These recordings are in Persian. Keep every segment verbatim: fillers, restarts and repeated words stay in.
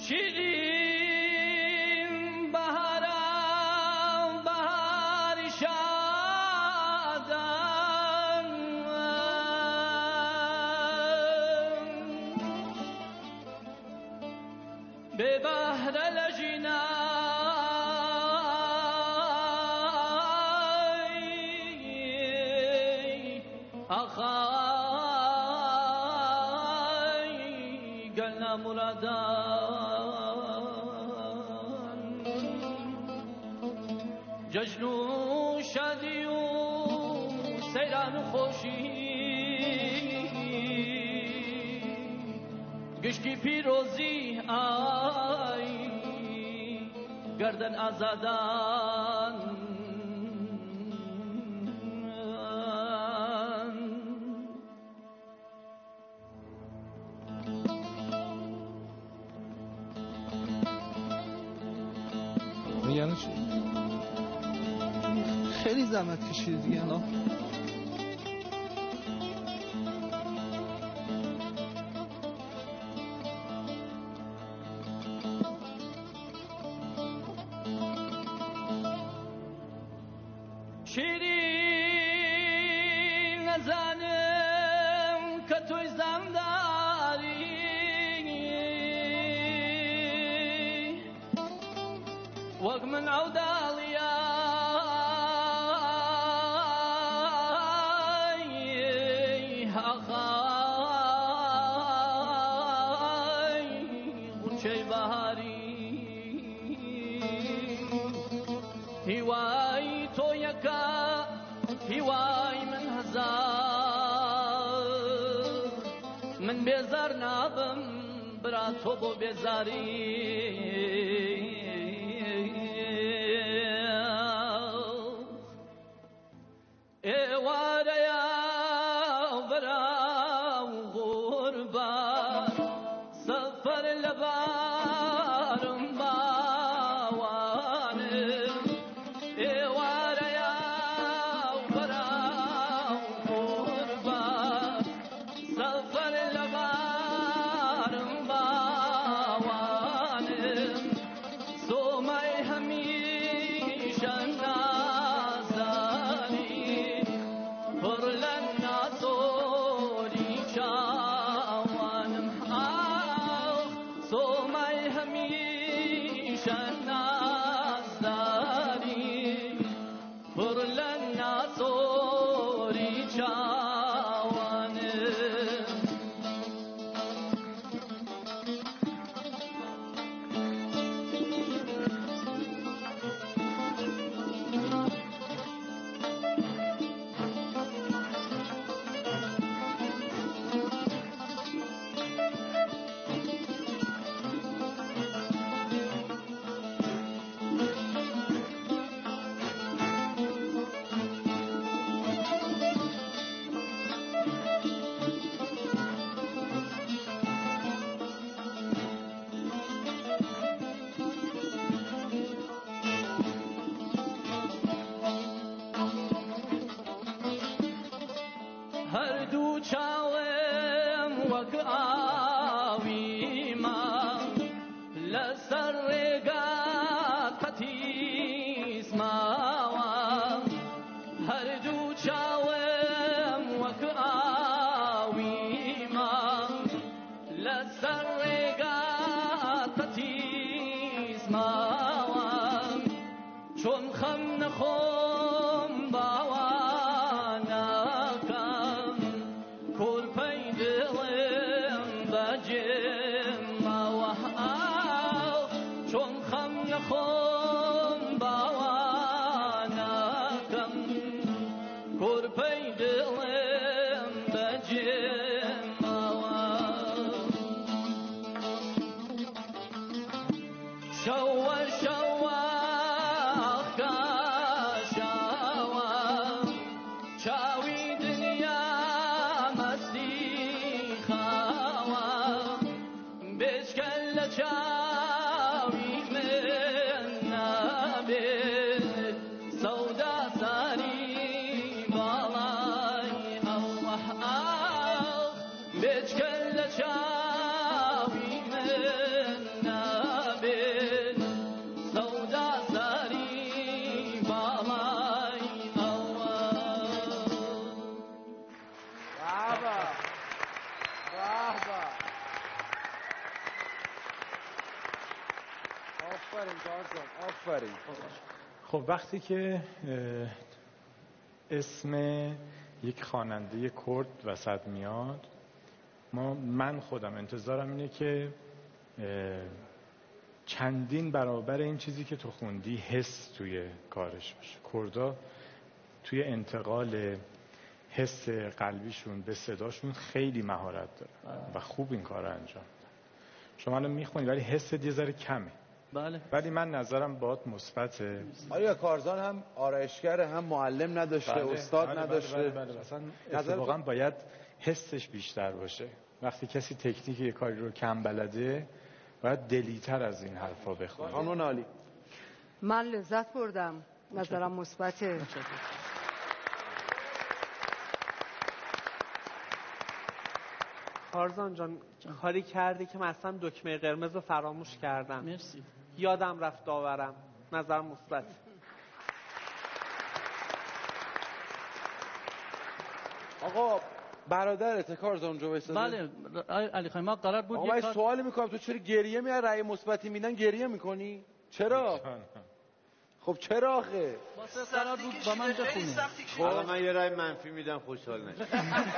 شیرین بهارم بهار شادم به بحر لجنای آخای گلنا مرادان جشن و شادی و سیران و خوشی گشتی پیروزی آی گردن آزادان یعنی چی؟ خیلی زحمت کشیدی دیگه الان. شیرین نزانم که توی زمداری وەک من ئەوداڵیای ئاخای غونچەی بەهاری هیوای تۆ یەکە هیوای من هەزار من بێزار نابم برا تۆ بۆ بێزاری ئێوارەیە بەراو غوربان سەفەر لە بارم باوانم ئێوارەیە بەراو غوربان سەفەر لە بارم باوانم سۆمای هەمیشە هەردوو چاوم وەک ئاوی مام لەسەر ڕێگات قەتیس ماوە هەردوو چاوم وەک ئاوی مام لەسەر ڕێگات قەتیس ماوە چۆن خەم نەخۆم باوە خۆم باوانەکەم کورپەی دڵێم بەجێمەوە شەوە شەوە ئەخکاشەوە چاوی دنیا مەستی خاوە بێچکەل لە چاوی سەودا ساری باڵای ئەوە بێچکە لە چاوی من آفرین کارزان، آفرین. خب وقتی که اسم یک خواننده کرد وسط میاد، ما من خودم انتظارم اینه که چندین برابر این چیزی که تو خوندی حس توی کارش باشه. کردا توی انتقال حس قلبیشون به صداشون خیلی مهارت داره و خوب این کار رو انجام میدن. شما الان میخونی ولی حس یه ذره کمه. بله. ولی من نظرم باهات مثبته. آیا کارزان هم آرایشگر هم معلم نداشته، بله، استاد بله، نداشته؟ بله بله بله. اصلا اتفاقا باید حسش بیشتر باشه. وقتی کسی تکنیک یه کاری رو کم بلده باید دلیتر از این حرفا بخونه. خانم عالی. من لذت بردم، نظرم مثبته. کارزان جان کاری کردی که مثلا دکمه قرمز رو فراموش کردم. مرسی. یادم رفت داورم. نظر مثبت. آقا برادرت کارزان اونجا وایساده؟ بله علی خان، ما قرار بود آقا من کار... سوالی میکنم، تو چرا گریه میاد؟ رأی مثبتی میدن گریه میکنی؟ چرا؟ خب چرا آخه؟ قرار بود با من بخونی. خب من یه رای منفی میدم خوشحال نشید.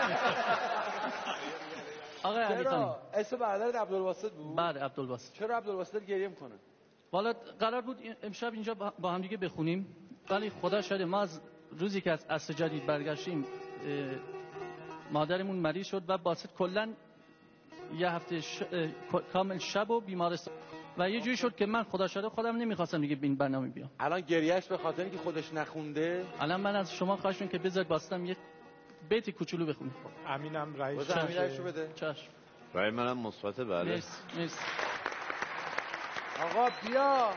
آقای علی خان، اسم برادرت عبدالواسط بود؟ بله عبدالواسط. چرا عبدالواسط گریه میکنه؟ والا قرار بود امشب اینجا با هم دیگه بخونیم، ولی خدا شاید ما از روزی که از عصر جدید برگشتیم مادرمون مریض شد و واسط کلا یه هفته ش... کامل شب و بیمارستان و یه جوری شد که من خدا شده خودم نمیخواستم دیگه این برنامه بیام. الان گریهش به خاطر اینکه خودش نخونده؟ الان من از شما خواهش می‌کنم که بذارید واسطم یه بیت کوچولو بخونید. امینم رئیس رئیسو بده. چشم. رای منم مثبت. بله. مرسی مرسی. آقا بیا.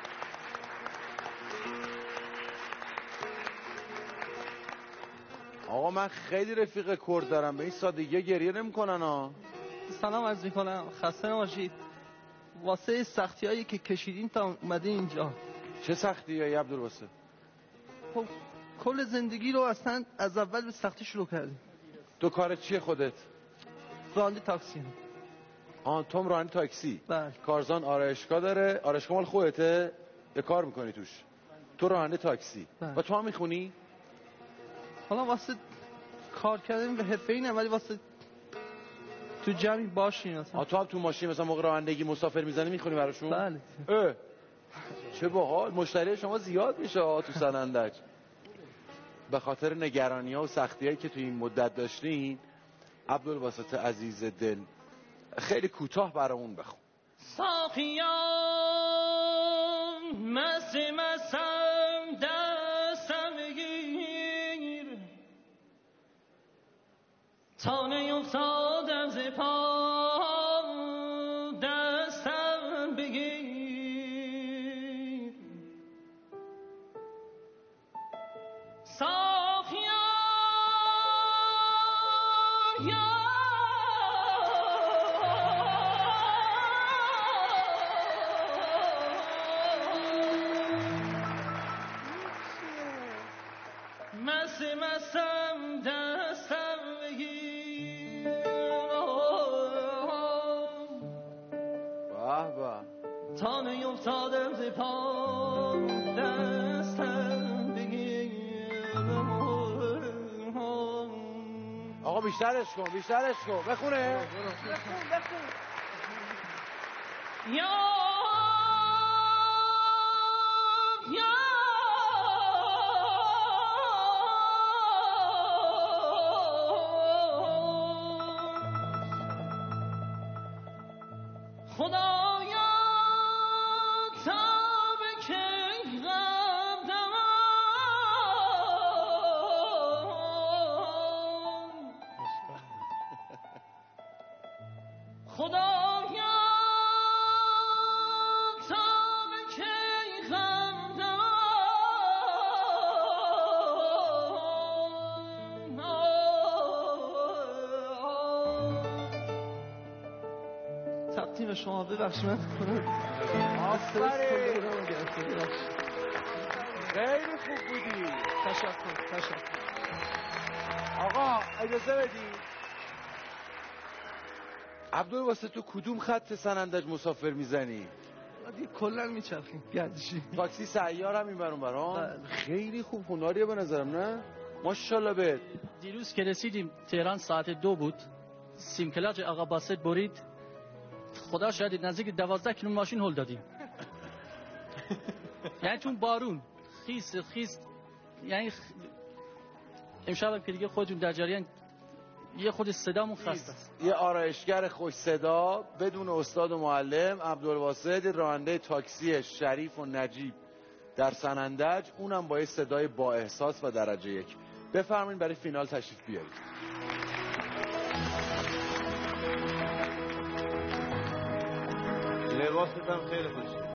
آقا من خیلی رفیق کرد دارم، به این سادگی گریه نمی‌کنن ها. سلام عرض می‌کنم، خسته نباشید. واسه سختی‌هایی که کشیدین تا اومده اینجا. چه سختی‌هایی عبدالواسط؟ خب کل زندگی رو اصلا از اول به سختی شروع کردیم. تو کارت چیه خودت؟ راننده تاکسی. آن توم راننده تاکسی؟ بله. کارزان آرایشگاه داره. آرایشگاه مال خودته؟ یه کار می‌کنی توش؟ تو راننده تاکسی. بله. و تو هم می‌خونی؟ حالا واسه کار کردن به حرفه‌ای نه، ولی واسه تو جمعی باشین اصلا. آ تو هم تو ماشین مثلا موقع رانندگی مسافر میزنی میخونی براشون؟ بله. اه. چه باحال، مشتری شما زیاد میشه تو سنندج. به خاطر نگرانی ها و سختی هایی که تو این مدت داشتین، عبدالواسط عزیز دل خیلی کوتاه برامون بخون. ساقیان مست مستم دستم بگیر، تا نیفتادم ز پا دستم بگیر. ساقیان مست مستم دستم بگیر. به به. تا نیفتادم ز پا دستم بگیر. آقا بیشترش کن بیشترش کن بخونه. بخون بخون. یا یا خدایا تا به که غمدم خدایا تا به که غمدم تقدیم شما ببخشید من آفرین. خیلی خوب بودی. تشکر تشکر. آقا اجازه بدی. عبدالواسط تو کدوم خط سنندج مسافر میزنی؟ دیگه کلا میچرخیم گردشی. تاکسی سیار هم این برون برام بله. خیلی خوب هنریه به نظرم، نه؟ ماشاءالله بهت. دیروز که رسیدیم تهران ساعت دو بود، سیمکلاج آقا باسط برید، خدا شاید نزدیک دوازده کیلومتر ماشین هل دادیم. یعنی چون بارون خیس خیس، یعنی خ... امشب که دیگه خودتون در جریان، یه خود صدامون خسته است. یه آرایشگر خوش صدا بدون استاد و معلم، عبدالواسط راننده تاکسی شریف و نجیب در سنندج، اونم با یه صدای با احساس و درجه یک. بفرمایید برای فینال تشریف بیارید. لباست هم خیلی خوش